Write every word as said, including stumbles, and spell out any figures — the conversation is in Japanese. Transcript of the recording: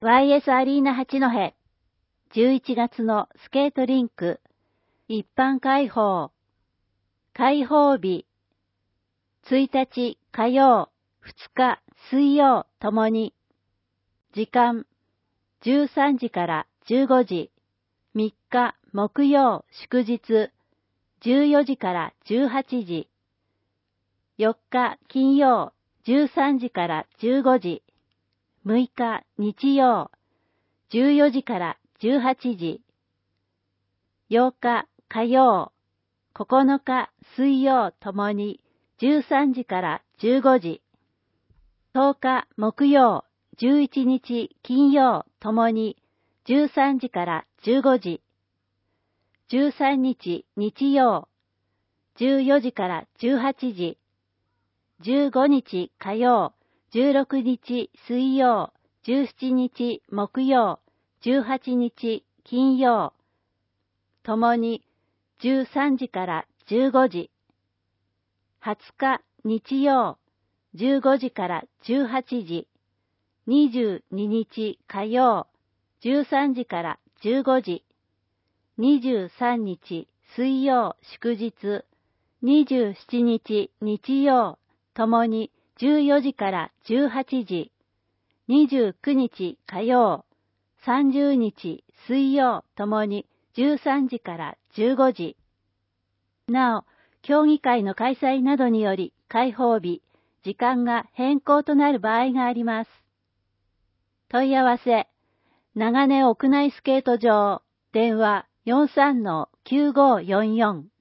ワイエス アリーナ八戸、じゅういちがつのスケートリンク、一般開放、開放日、いちにち火曜、ふつか水曜ともに、時間、じゅうさんじからじゅうごじ、みっか木曜祝日、じゅうよじからじゅうはちじ、よっか金曜、じゅうさんじからじゅうごじ、むいか日曜、じゅうよじからじゅうはちじ、ようか火曜、ここのか水曜ともにじゅうさんじからじゅうごじ、とおか木曜、じゅういちにち金曜ともにじゅうさんじからじゅうごじ、じゅうさんにち日曜、じゅうよじからじゅうはちじ、じゅうごにち火曜、じゅうろくにち水曜、じゅうしちにち木曜、じゅうはちにち金曜、ともにじゅうさんじからじゅうごじ、はつか日曜、じゅうごじからじゅうはちじ、にじゅうににち火曜、じゅうさんじからじゅうごじ、にじゅうさんにち水曜祝日、にじゅうしちにち日曜、ともにじゅうよじからじゅうはちじ、にじゅうくにち火曜、さんじゅうにち水曜ともにじゅうさんじからじゅうごじ。なお、競技会の開催などにより開放日、時間が変更となる場合があります。問い合わせ、長根屋内スケート場、電話 よんさんのきゅうごよんよん